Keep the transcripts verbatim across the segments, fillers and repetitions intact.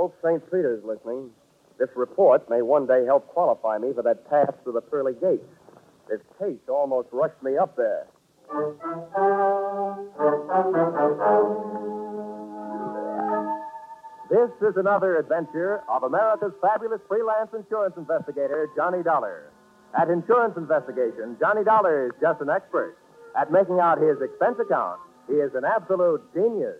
Hope Saint Peter's listening. This report may one day help qualify me for that pass through the pearly gates. This case almost rushed me up there. This is another adventure of America's fabulous freelance insurance investigator, Johnny Dollar. At Insurance Investigation, Johnny Dollar is just an expert. At making out his expense account, he is an absolute genius.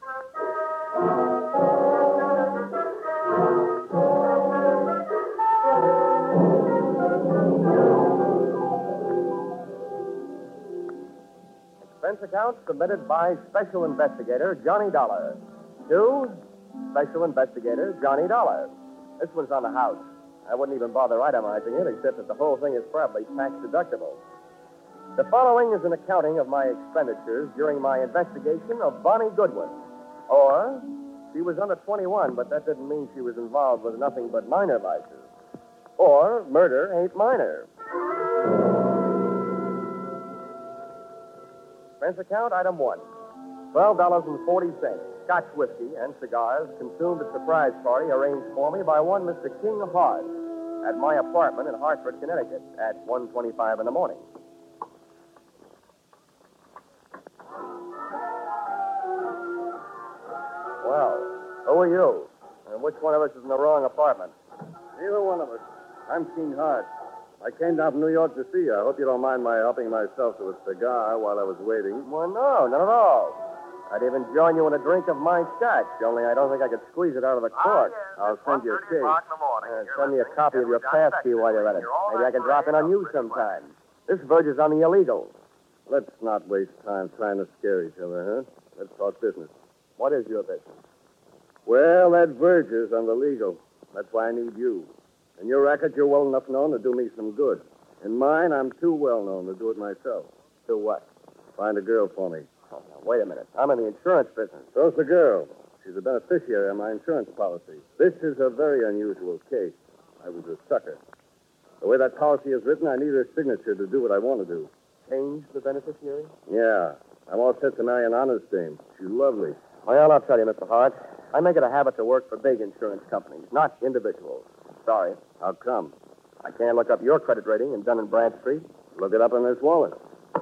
Expense account submitted by Special Investigator Johnny Dollar. To Special Investigator Johnny Dollar. This one's on the house. I wouldn't even bother itemizing it, except that the whole thing is probably tax deductible. The following is an accounting of my expenditures during my investigation of Bonnie Goodwin. Or, she was under twenty-one, but that didn't mean she was involved with nothing but minor vices. Or, murder ain't minor. Expense account, item one. twelve dollars and forty cents. Scotch whiskey and cigars consumed at surprise party arranged for me by one Mister King Hart at my apartment in Hartford, Connecticut at one twenty-five in the morning. Well, who are you? And which one of us is in the wrong apartment? Neither one of us. I'm King Hart. I came down from New York to see you. I hope you don't mind my helping myself to a cigar while I was waiting. Well, no, not at all. I'd even join you in a drink of my scotch, only I don't think I could squeeze it out of the cork. Ah, yes. I'll send you a case. Uh, send me a listening copy to of your John pass Beck. key while you're at it. You're all Maybe I that can drop in on way you up pretty sometime. This verges on the illegal. Let's not waste time trying to scare each other, huh? Let's talk business. What is your business? Well, that verges on the legal. That's why I need you. In your racket, you're well enough known to do me some good. In mine, I'm too well known to do it myself. Do what? Find a girl for me. Oh, now, wait a minute. I'm in the insurance business. So's the girl. She's a beneficiary of my insurance policy. This is a very unusual case. I was a sucker. The way that policy is written, I need her signature to do what I want to do. Change the beneficiary? Yeah. I'm all set to marry an honest dame. She's lovely. Well, I'll tell you, Mister Hart. I make it a habit to work for big insurance companies, not individuals. Sorry. How come? I can't look up your credit rating in Dun and Bradstreet. Look it up in this wallet.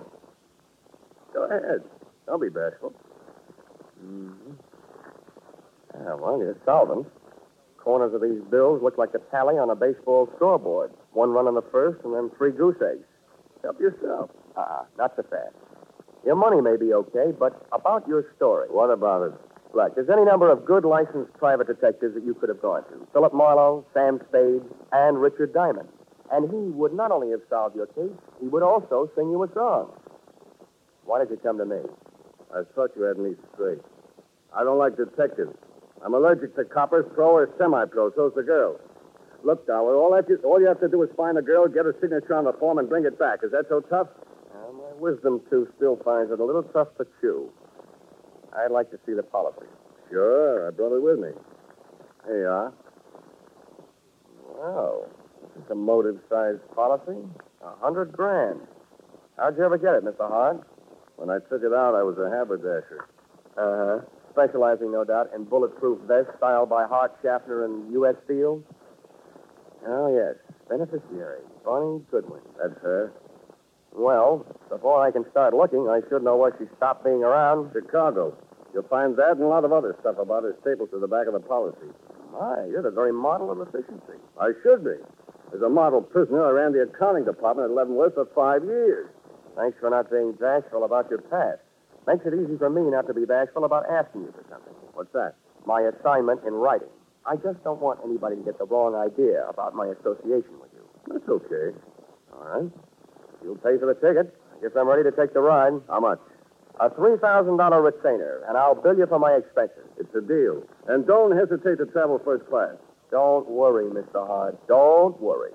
Go ahead. Don't be bashful. Mm-hmm. Yeah, well, you're solvent. Corners of these bills look like the tally on a baseball scoreboard. One run on the first and then three goose eggs. Help yourself. Uh-uh, not so fast. Your money may be okay, but about your story. What about it? Look, there's any number of good licensed private detectives that you could have gone to. Philip Marlowe, Sam Spade, and Richard Diamond. And he would not only have solved your case, he would also sing you a song. Why did you come to me? I thought you had me straight. I don't like detectives. I'm allergic to coppers, pro or semi-pro. So's the girl. Look, Dollar, all, that you, all you have to do is find a girl, get her signature on the form, and bring it back. Is that so tough? Well, my wisdom tooth still finds it a little tough to chew. I'd like to see the policy. Sure, I brought it with me. Here you are. Well, this is a motive-sized policy. A hundred grand. How'd you ever get it, Mister Hart? When I took it out, I was a haberdasher. Uh-huh. Specializing, no doubt, in bulletproof vests styled by Hart, Schaffner, and U S Steel. Oh, yes. Beneficiary, Bonnie Goodwin. That's her. Well, before I can start looking, I should know where she stopped being around. Chicago. You'll find that and a lot of other stuff about her stapled to the back of the policy. My, you're the very model of efficiency. I should be. As a model prisoner, I ran the accounting department at Leavenworth for five years. Thanks for not being bashful about your past. Makes it easy for me not to be bashful about asking you for something. What's that? My assignment in writing. I just don't want anybody to get the wrong idea about my association with you. That's okay. All right. You'll pay for the ticket. I guess I'm ready to take the ride. How much? A three thousand dollars retainer, and I'll bill you for my expenses. It's a deal. And don't hesitate to travel first class. Don't worry, Mister Hart. Don't worry.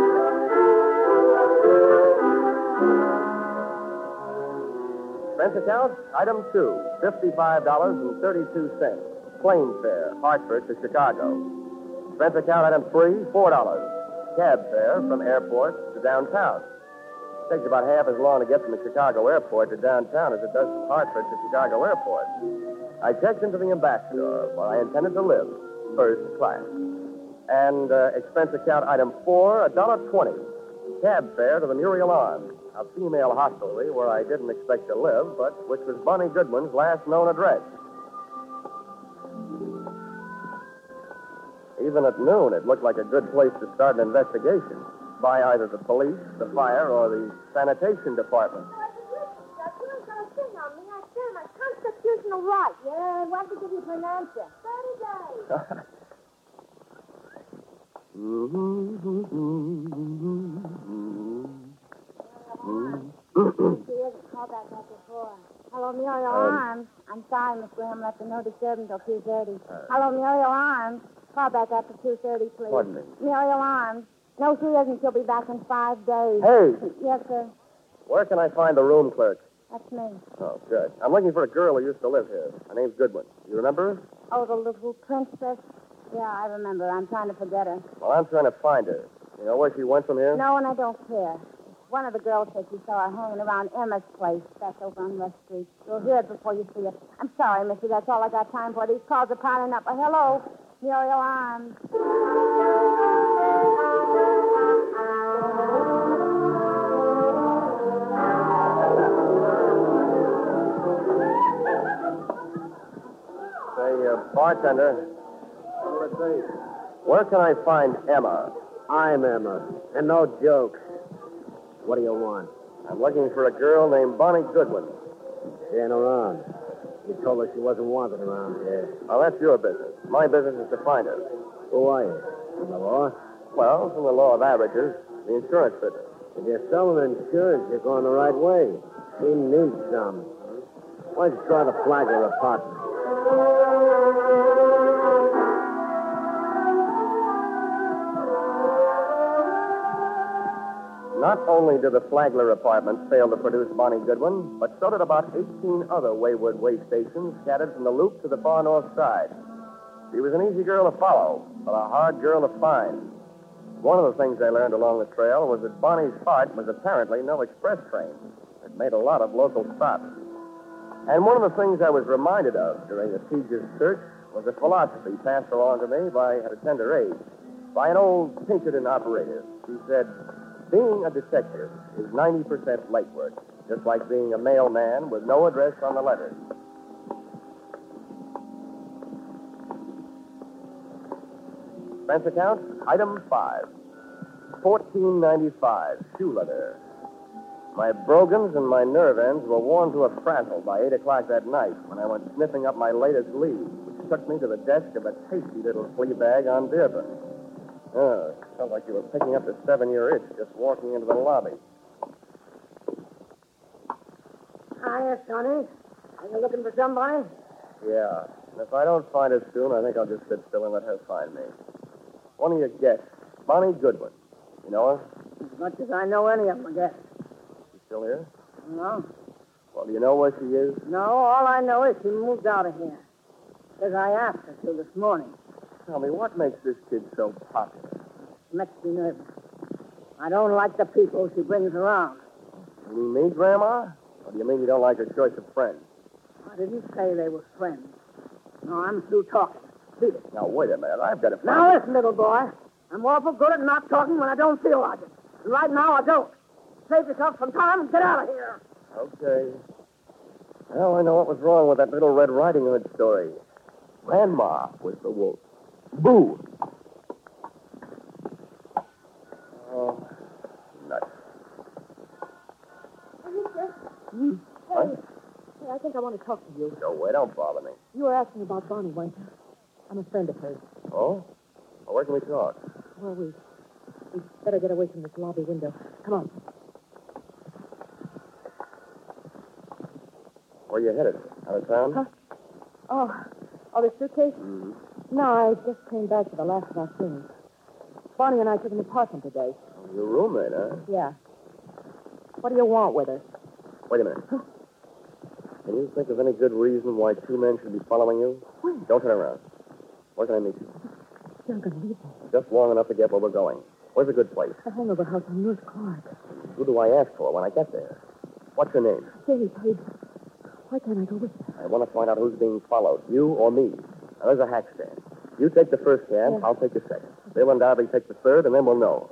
Expense account, item two, fifty-five dollars and thirty-two cents. Plane fare, Hartford to Chicago. Expense account, item three, four dollars. Cab fare from airport to downtown. It takes about half as long to get from the Chicago airport to downtown as it does from Hartford to Chicago airport. I checked into the ambassador where I intended to live. first class. And uh, expense account item four, a dollar twenty. Cab fare to the Muriel Arms, a female hostelry where I didn't expect to live, but which was Bonnie Goodwin's last known address. Even at noon, it looked like a good place to start an investigation by either the police, the fire, or the sanitation department. My constitutional right. Yeah, why did you give you an answer? thirty days. She is a callback like before. Hello, Muriel um, Arms. I'm sorry, Miss Graham left a no disturb until two thirty. Uh, Hello, Muriel Arms. Call back after two thirty, please. Pardon me? Muriel Arms. No, she isn't. She'll be back in five days. Hey! Yes, sir. Where can I find the room clerk? That's me. Oh, good. I'm looking for a girl who used to live here. Her name's Goodwin. You remember her? Oh, the little princess? Yeah, I remember. I'm trying to forget her. Well, I'm trying to find her. You know where she went from here? No, and I don't care. One of the girls said she saw her hanging around Emma's place back over on West Street. You'll hear it before you see it. I'm sorry, Missy. That's all I got time for. These calls are piling up. Oh, hello, Muriel Arms. Say, uh, bartender. Where can I find Emma? I'm Emma, and no jokes. What do you want? I'm looking for a girl named Bonnie Goodwin. She ain't around. You told her she wasn't wanted around here. Well, that's your business. My business is to find her. Who are you? From the law? Well, from the law of averages, the insurance business. If you're selling insurance, you're going the right way. She needs some. Why don't you try the Flagler apartment? Not only did the Flagler apartment fail to produce Bonnie Goodwin, but so did about eighteen other wayward way stations scattered from the Loop to the far north side. She was an easy girl to follow, but a hard girl to find. One of the things I learned along the trail was that Bonnie's heart was apparently no express train. It made a lot of local stops. And one of the things I was reminded of during the tedious search was a philosophy passed along to me by, at a tender age, by an old Pinkerton operator. He said, being a detective is ninety percent legwork, just like being a mailman with no address on the letters. Expense account, item five. Fourteen ninety-five, shoe leather. My brogans and my nerve ends were worn to a frazzle by eight o'clock that night when I went sniffing up my latest lead, which took me to the desk of a tasty little flea bag on Dearborn. Oh, it felt like you were picking up a seven-year itch just walking into the lobby. Hiya, Sonny. Are you looking for somebody? Yeah. And if I don't find her soon, I think I'll just sit still and let her find me. One of your guests, Bonnie Goodwin. You know her? As much as I know any of them, I guess. She's still here? No. Well, do you know where she is? No, all I know is she moved out of here. Because I asked her to this morning. Tell me, what makes this kid so popular? It makes me nervous. I don't like the people she brings around. You mean me, Grandma? Or do you mean you don't like her choice of friends? I didn't say they were friends. No, I'm through talking. Beat it. Now, wait a minute. I've got to find... Now, listen, little boy. I'm awful good at not talking when I don't feel like it. And right now, I don't. Save yourself some time and get out of here. Okay. Well, I know what was wrong with that little Red Riding Hood story. Grandma was the wolf. Boo! Oh, nuts. Hmm? What? Hey, I think I want to talk to you. Go away. Don't bother me. You were asking about Bonnie, weren't you? I'm a friend of hers. Oh? Well, where can we talk? Well, we... We better get away from this lobby window. Come on. Where you headed? Out of town? Huh? Oh, oh, the suitcase? Mm-hmm. No, I just came back for the last of our things. Bonnie and I took an apartment today. Oh, your roommate, huh? Yeah. What do you want with her? Wait a minute. Huh? Can you think of any good reason why two men should be following you? Where? Don't turn around. Where can I meet you? You're not going to leave me. Just long enough to get where we're going. Where's a good place? The hangover house on North Clark. Who do I ask for when I get there? What's your name? Say, please. Why can't I go with you? I want to find out who's being followed, you or me. Now, there's a hack stand. You take the first cab, Yeah. I'll take the second. Bill and Darby take the third, and then we'll know.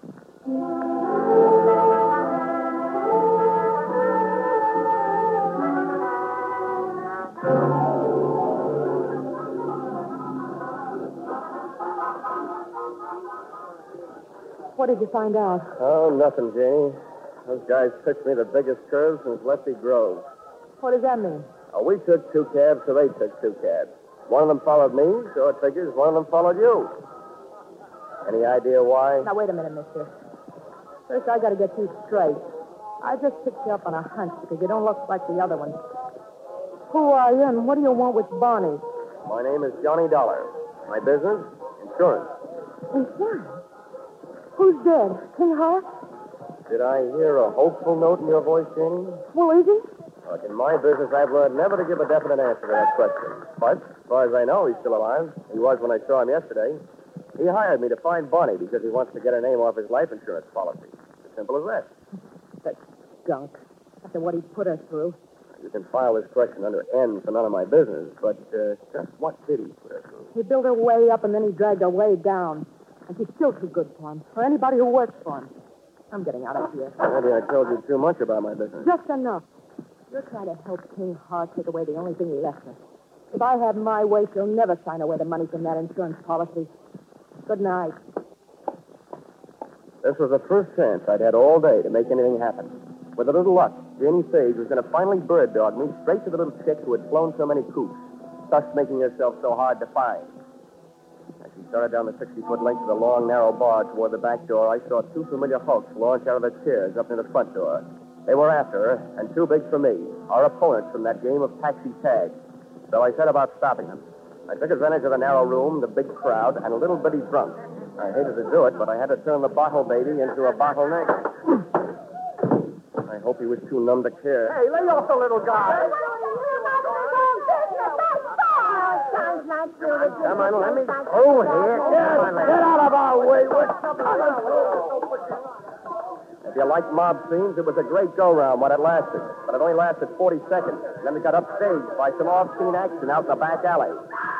What did you find out? Oh, nothing, Janie. Those guys pitched me the biggest curve since Lefty Grove. What does that mean? Oh, we took two cabs, so they took two cabs. One of them followed me, so it figures one of them followed you. Any idea why? Now, wait a minute, mister. First, I got to get you straight. I just picked you up on a hunch because you don't look like the other ones. Who are you, and what do you want with Barney? My name is Johnny Dollar. My business? Insurance. Insurance? Who's dead? King Hart? Did I hear a hopeful note in your voice, Janie? Well, is he? Look, in my business, I've learned never to give a definite answer to that question. But, as far as I know, he's still alive. He was when I saw him yesterday. He hired me to find Bonnie because he wants to get her name off his life insurance policy. As simple as that. That skunk. After what he put her through. You can file this question under N for none of my business, but uh, just what did he put her through? He built her way up, and then he dragged her way down. And she's still too good for him, for anybody who works for him. I'm getting out of here. Maybe I told you too much about my business. Just enough. You're trying to help King Hart take away the only thing he left her. If I have my way, she'll never sign away the money from that insurance policy. Good night. This was the first chance I'd had all day to make anything happen. With a little luck, Janie Sage was going to finally bird dog me straight to the little chick who had flown so many coops, thus making herself so hard to find. As she started down the sixty-foot length of the long, narrow bar toward the back door, I saw two familiar hulks launch out of their chairs up near the front door. They were after her, and too big for me, our opponents from that game of taxi tag. So I set about stopping them. I took advantage of the narrow room, the big crowd, and a little bitty drunk. I hated to do it, but I had to turn the bottle baby into a bottleneck. I hope he was too numb to care. Hey, lay off the little guy. Come on, let me over here. Get, get out of our way. We're If you like mob scenes, it was a great go-round when it lasted. But it only lasted forty seconds. And then it got upstaged by some off-scene action out in the back alley.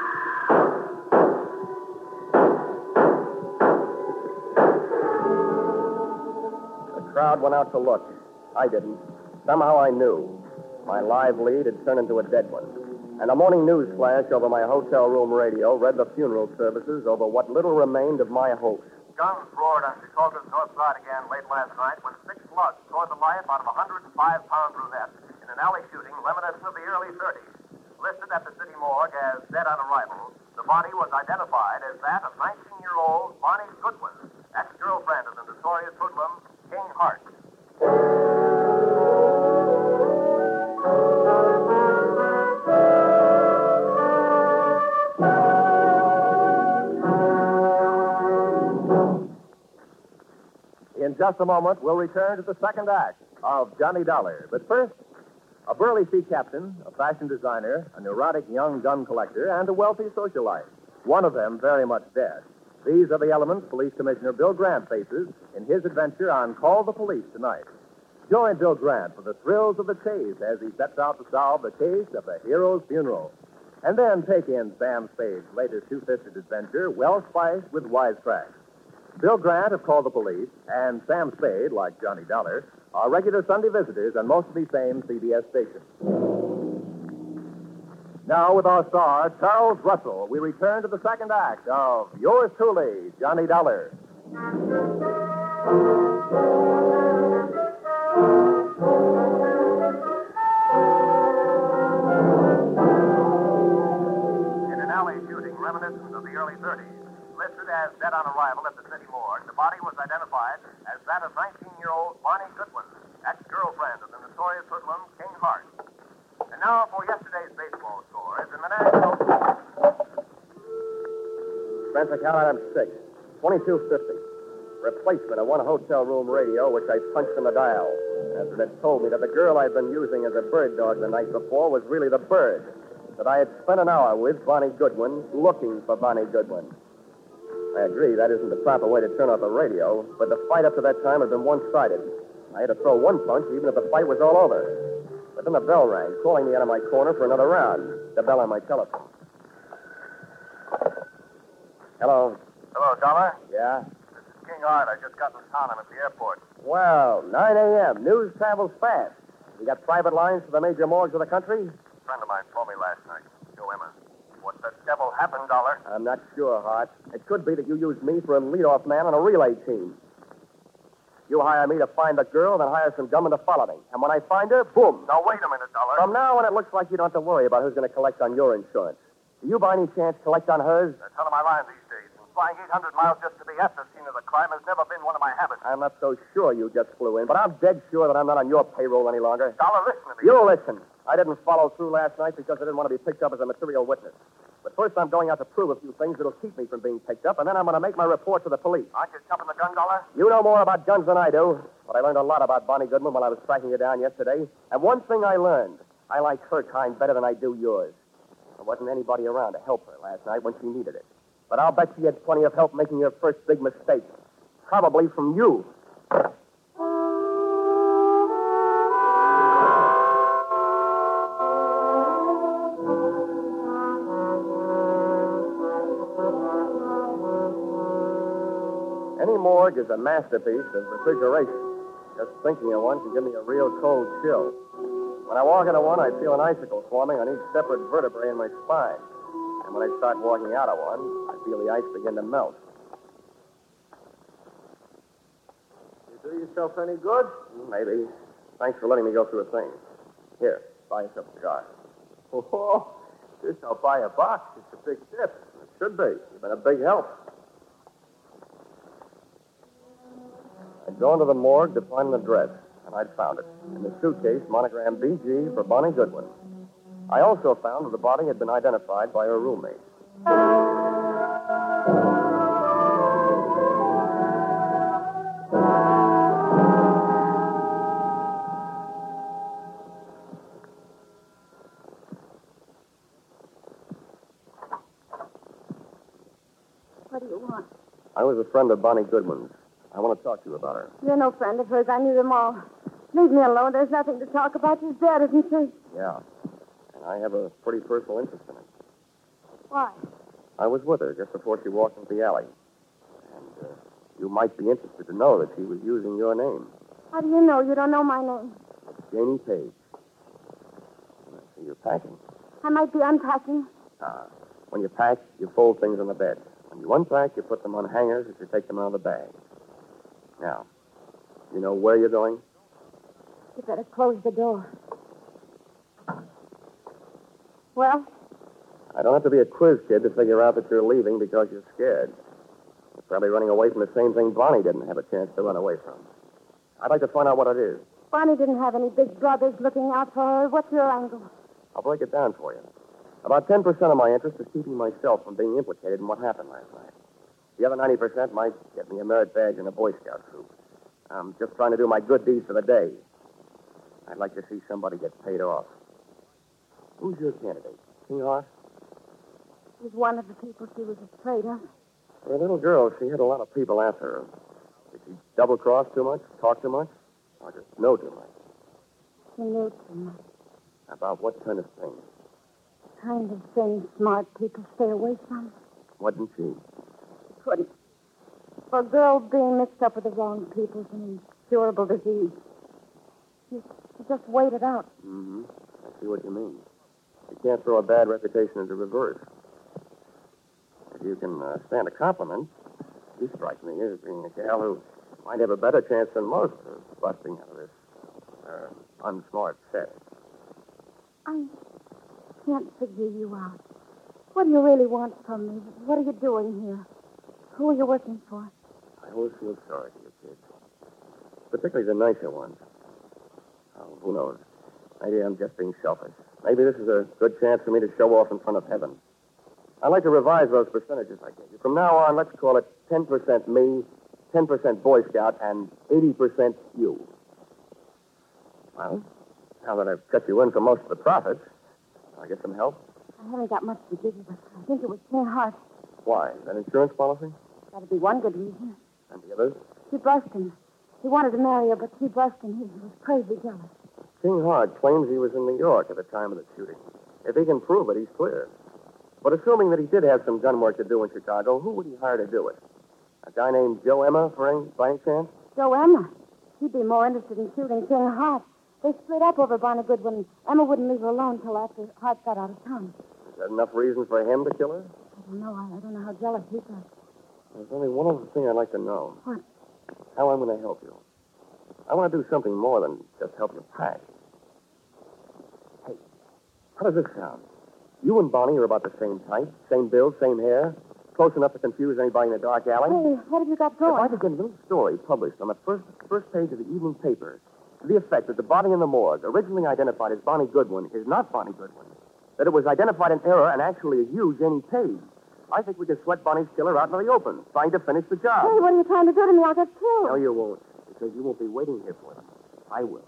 The crowd went out to look. I didn't. Somehow I knew. My live lead had turned into a dead one. And a morning news flash over my hotel room radio read the funeral services over what little remained of my host. Guns roared on Chicago's north side again late last night when six slugs tore the life out of a one hundred five pound brunette in an alley shooting reminiscent of the early thirties. Listed at the city morgue as dead on arrival, the body was identified as that of nineteen-year-old Bonnie Goodwin, ex-girlfriend of the notorious hoodlum King Hart. In just a moment, we'll return to the second act of Johnny Dollar. But first, a burly sea captain, a fashion designer, a neurotic young gun collector, and a wealthy socialite. One of them very much dead. These are the elements Police Commissioner Bill Grant faces in his adventure on Call the Police tonight. Join Bill Grant for the thrills of the chase as he sets out to solve the case of the hero's funeral. And then take in Sam Spade's latest two-fisted adventure, well spiced with wisecracks. Bill Grant of Call the Police and Sam Spade, like Johnny Dollar, are regular Sunday visitors on most of these same C B S stations. Now, with our star, Charles Russell, we return to the second act of Yours Truly, Johnny Dollar. In an alley shooting reminiscent of the early thirties, listed as dead on arrival at the city morgue, the body was identified as that of nineteen-year-old Bonnie Goodwin, ex-girlfriend of the notorious hoodlum King Hart. And now for yesterday's baseball scores in the National... Spencer count item six. twenty-two fifty. Replacement of one hotel room radio, which I punched in the dial. After it had told me that the girl I'd been using as a bird dog the night before was really the bird. That I had spent an hour with Bonnie Goodwin, looking for Bonnie Goodwin. I agree that isn't the proper way to turn off the radio, but the fight up to that time had been one-sided. I had to throw one punch even if the fight was all over. But then the bell rang, calling me out of my corner for another round. The bell on my telephone. Hello. Hello, Dollar. Yeah? This is King Art. I just got in town. I'm at the airport. Well, nine a.m. News travels fast. You got private lines to the major morgues of the country? A friend of mine told me last night. Joe Emma. What the devil happened, Dollar? I'm not sure, Hart. It could be that you used me for a leadoff man on a relay team. You hire me to find the girl, then hire some gunmen to follow me. And when I find her, boom. Now, wait a minute, Dollar. From now on, it looks like you don't have to worry about who's going to collect on your insurance. Do you, by any chance, collect on hers? That's out of my line these days. And flying eight hundred miles just to be at the scene of the crime has never been one of my habits. I'm not so sure you just flew in, but I'm dead sure that I'm not on your payroll any longer. Dollar, listen to me. You listen. I didn't follow through last night because I didn't want to be picked up as a material witness. But first, I'm going out to prove a few things that'll keep me from being picked up, and then I'm going to make my report to the police. Aren't you jumping the gun, Dollar? You know more about guns than I do, but I learned a lot about Bonnie Goodman while I was tracking her down yesterday. And one thing I learned, I like her kind better than I do yours. There wasn't anybody around to help her last night when she needed it. But I'll bet she had plenty of help making her first big mistake. Probably from you. Any morgue is a masterpiece of refrigeration. Just thinking of one can give me a real cold chill. When I walk into one, I feel an icicle forming on each separate vertebrae in my spine. And when I start walking out of one, I feel the ice begin to melt. You do yourself any good? Maybe. Thanks for letting me go through a thing. Here, buy yourself a cigar. Oh, this I'll buy a box. It's a big tip. It should be. You've been a big help. I'd gone to the morgue to find an address, and I'd found it. In the suitcase, monogram B G for Bonnie Goodwin. I also found that the body had been identified by her roommate. What do you want? I was a friend of Bonnie Goodwin's. I want to talk to you about her. You're no friend of hers. I knew them all. Leave me alone. There's nothing to talk about. She's dead, isn't she? Yeah. And I have a pretty personal interest in it. Why? I was with her just before she walked into the alley. And uh, you might be interested to know that she was using your name. How do you know? You don't know my name. Janie Page. I see you're packing. I might be unpacking. Ah. When you pack, you fold things on the bed. When you unpack, you put them on hangers as you take them out of the bag. Now, you know where you're going? You better close the door. Well? I don't have to be a quiz kid to figure out that you're leaving because you're scared. You're probably running away from the same thing Bonnie didn't have a chance to run away from. I'd like to find out what it is. Bonnie didn't have any big brothers looking out for her. What's your angle? I'll break it down for you. About ten percent of my interest is keeping myself from being implicated in what happened last night. The other ninety percent might get me a merit badge in a Boy Scout troop. I'm just trying to do my good deeds for the day. I'd like to see somebody get paid off. Who's your candidate? King Hart? He's one of the people she was afraid of. For a little girl, she had a lot of people after her. Did she double-cross too much, talk too much, or just know too much? She knew too much. About what kind of thing? The kind of thing smart people stay away from. What didn't she? She couldn't. For a girl being mixed up with the wrong people is an incurable disease. She, she just waited out. Mm-hmm. I see what you mean. You can't throw a bad reputation into reverse. If you can uh, stand a compliment, you strike me as being a gal who might have a better chance than most of busting out of this uh, unsmart set. I can't figure you out. What do you really want from me? What are you doing here? Who are you working for? I always feel sorry for you kids. Particularly the nicer ones. Oh, who knows? Maybe I'm just being selfish. Maybe this is a good chance for me to show off in front of heaven. I'd like to revise those percentages I gave you. From now on, let's call it ten percent me, ten percent Boy Scout, and eighty percent you. Well, now that I've cut you in for most of the profits, I'll get some help. I haven't got much to give you, but I think it was King Hart. Why? Is that insurance policy? That'd be one good reason. And the others? She brushed him. He wanted to marry her, but she brushed him. He was crazy jealous. King Hart claims he was in New York at the time of the shooting. If he can prove it, he's clear. But assuming that he did have some gun work to do in Chicago, who would he hire to do it? A guy named Joe Emma, for any, by any chance? Joe Emma. He'd be more interested in shooting King Hart. They split up over Bonnie Goodwin. Emma wouldn't leave her alone till after Hart got out of town. Is that enough reason for him to kill her? I don't know. I, I don't know how jealous he got. There's only one other thing I'd like to know. What? How I'm going to help you. I want to do something more than just help you pack. Hey, how does this sound? You and Bonnie are about the same type, same build, same hair, close enough to confuse anybody in a dark alley. Hey, what have you got If I going? could get a little story published on the first first page of the evening paper to the effect that the body in the morgue, originally identified as Bonnie Goodwin, is not Bonnie Goodwin, that it was identified in error and actually is you, Jenny Page, I think we can sweat Bonnie's killer out into the open, trying to finish the job. Hey, what are you trying to do to me? I'll get killed. No, you won't, because you won't be waiting here for them. I will.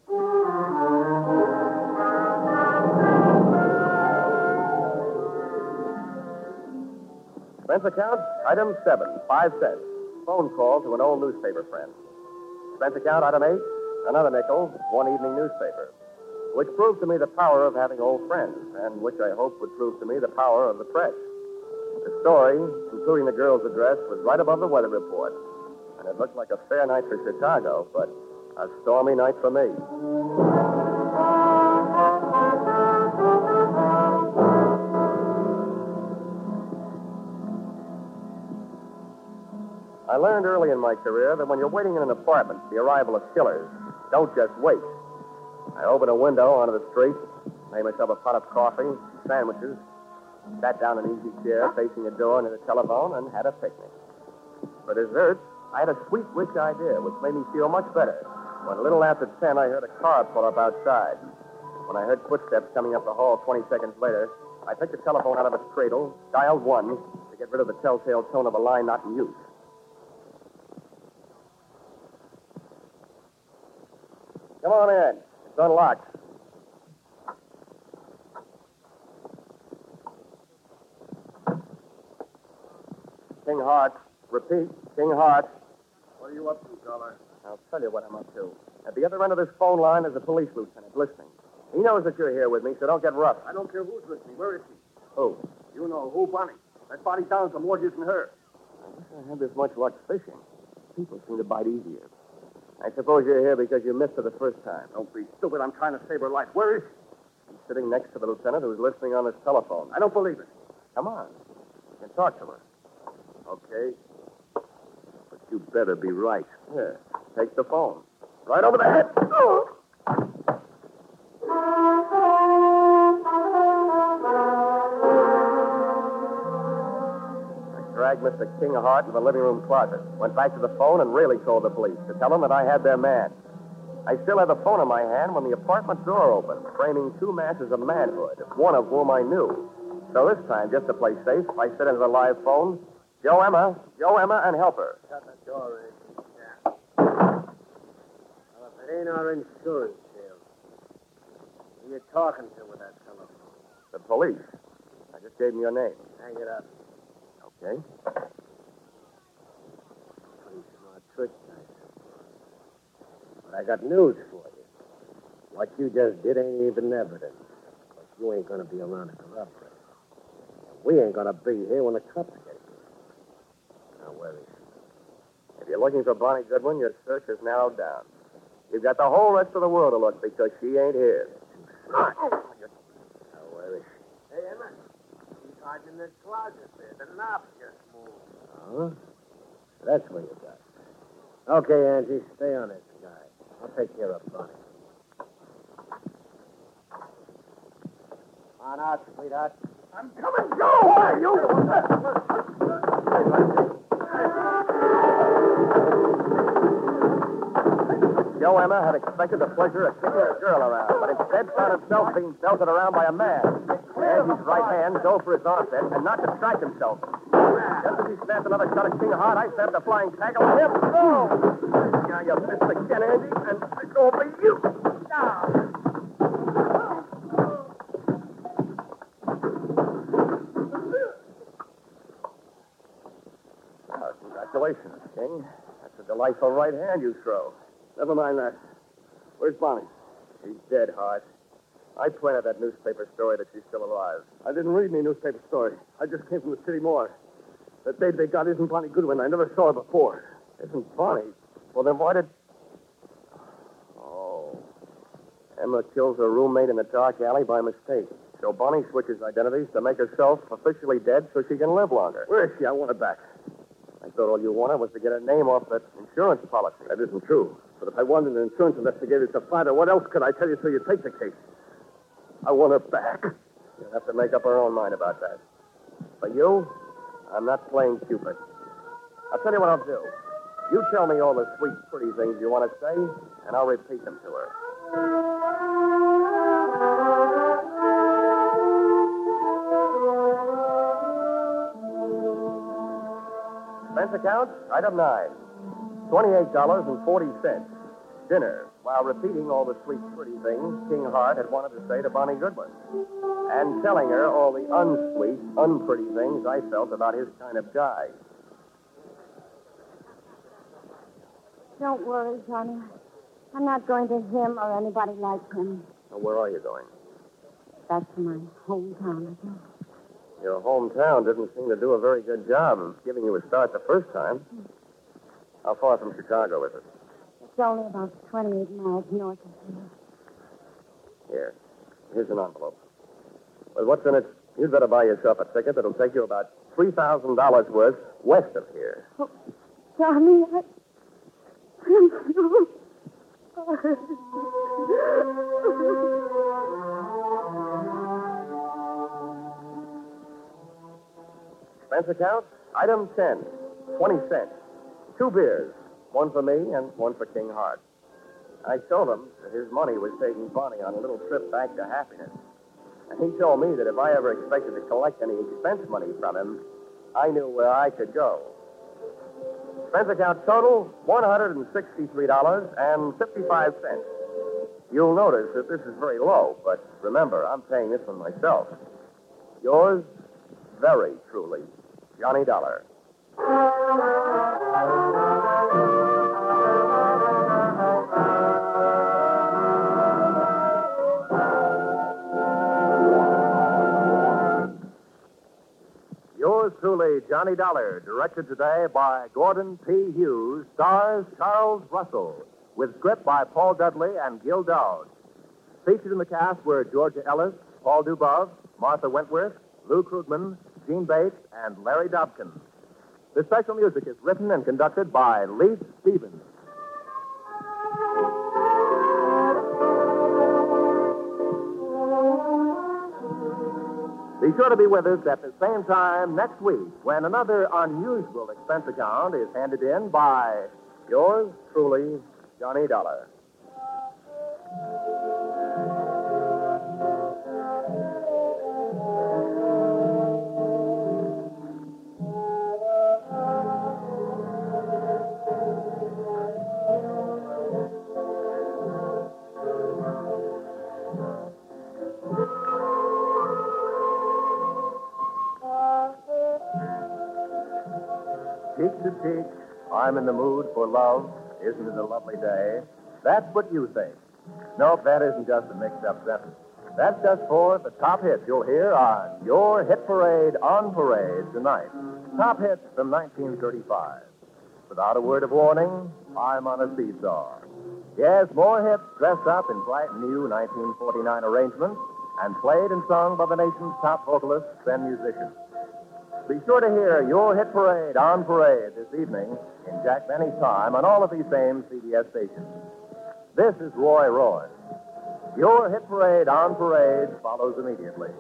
Expense account, item seven, five cents. Phone call to an old newspaper friend. Expense account, item eight, another nickel, one evening newspaper. Which proved to me the power of having old friends, and which I hope would prove to me the power of the press. The story, including the girl's address, was right above the weather report. And it looked like a fair night for Chicago, but a stormy night for me. I learned early in my career that when you're waiting in an apartment for the arrival of killers, don't just wait. I opened a window onto the street, made myself a pot of coffee, sandwiches, sat down in an easy chair facing a door near the telephone, and had a picnic. For dessert, I had a sweet wish idea, which made me feel much better. When a little after ten, I heard a car pull up outside. When I heard footsteps coming up the hall twenty seconds later, I took the telephone out of its cradle, dialed one, to get rid of the telltale tone of a line not in use. Come on in. It's unlocked. King Hart. Repeat, King Hart. What are you up to, Dollar? I'll tell you what I'm up to. At the other end of this phone line is a police lieutenant listening. He knows that you're here with me, so don't get rough. I don't care who's listening. Where is he? Who? You know who, Bonnie. That body down some more than her. I wish I had this much luck fishing. People seem to bite easier. I suppose you're here because you missed her the first time. Don't be stupid. I'm trying to save her life. Where is she? She's sitting next to the lieutenant who's listening on this telephone. I don't believe it. Come on. You can talk to her. Okay. But you better be right. Here, take the phone. Right over the head. Oh. I dragged Mister King Hart to the living room closet, went back to the phone, and really told the police to tell them that I had their man. I still had the phone in my hand when the apartment door opened, framing two masses of manhood, one of whom I knew. So this time, just to play safe, I said into the live phone, Joe Emma, Joe Emma, and help her. Shut the door, Angie. Yeah. Well, if it ain't our insurance sale, who you talking to with that telephone? The police. I just gave them your name. Hang it up. Okay. Pretty smart trick, guys. But I got news for you. What you just did ain't even evidence. But you ain't gonna be around to corroborate. We ain't gonna be here when the cops get here. Now, where is she? If you're looking for Bonnie Goodwin, your search is narrowed down. You've got the whole rest of the world to look because she ain't here. Smart. Now, where is she? Hey, Emma. She's hiding in the closet there. The knob just moved. Huh? That's where you got her. Okay, Angie, stay on this guy. I'll take care of Bonnie. On out, sweetheart. I'm coming, Joe! Where are you? Joe Emma had expected the pleasure of kicking a girl around, but instead found himself being belted around by a man. Angie's right hand dove for his armpit and not distract himself. Just as he snapped another shot at King Hart, I snapped a flying tackle at him. Oh! Now you missed again, Angie, and it's over you. Now. Oh, congratulations, King. That's a delightful right hand you throw. Never mind that. Where's Bonnie? She's dead, Hart. I planted that newspaper story that she's still alive. I didn't read any newspaper story. I just came from the city morgue. That babe they got isn't Bonnie Goodwin. I never saw her before. Isn't Bonnie? Well, then why did... Oh. Emma kills her roommate in the dark alley by mistake. So Bonnie switches identities to make herself officially dead so she can live longer. Where is she? I want her back. I thought all you wanted was to get her name off that insurance policy. That isn't true. But if I wanted an insurance investigator to find her, what else could I tell you so you take the case? I want her back. You'll have to make up her own mind about that. For you, I'm not playing Cupid. I'll tell you what I'll do. You tell me all the sweet, pretty things you want to say, and I'll repeat them to her. Expense account, item nine. twenty-eight dollars and forty cents. Dinner, while repeating all the sweet, pretty things King Hart had wanted to say to Bonnie Goodwin. And telling her all the unsweet, unpretty things I felt about his kind of guy. Don't worry, Johnny. I'm not going to him or anybody like him. Now, where are you going? Back to my hometown again. Your hometown didn't seem to do a very good job of giving you a start the first time. How far from Chicago is it? It's only about twenty-eight miles north of here. Here. Here's an envelope. Well, what's in it? You'd better buy yourself a ticket that'll take you about three thousand dollars worth west of here. Oh, Johnny, I... I'm so sorry. Expense account, item ten, twenty cents. Two beers, one for me and one for King Hart. I told him that his money was taking Bonnie on a little trip back to happiness. And he told me that if I ever expected to collect any expense money from him, I knew where I could go. Expense account total, one hundred sixty-three dollars and fifty-five cents. You'll notice that this is very low, but remember, I'm paying this one myself. Yours, very truly, Johnny Dollar. Yours truly, Johnny Dollar, directed today by Gordon P. Hughes, stars Charles Russell, with script by Paul Dudley and Gil Dowd. Featured in the cast were Georgia Ellis, Paul Dubov, Martha Wentworth, Lou Krugman, Gene Bates, and Larry Dobkin. The special music is written and conducted by Leith Stevens. Be sure to be with us at the same time next week when another unusual expense account is handed in by yours truly, Johnny Dollar. Cheek to cheek, I'm in the mood for love. Isn't it a lovely day? That's what you think. Nope, that isn't just a mixed-up sentence. That's just for the top hits you'll hear on your Hit Parade on Parade tonight. Top hits from nineteen thirty-five. Without a word of warning, I'm on a seesaw. Yes, more hits dressed up in bright new nineteen forty-nine arrangements and played and sung by the nation's top vocalists and musicians. Be sure to hear your Hit Parade on Parade this evening in Jack Benny's time on all of these same C B S stations. This is Roy Roy. Your Hit Parade on Parade follows immediately.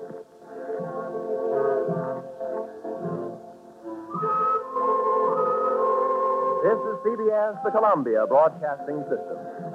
This is C B S, the Columbia Broadcasting System.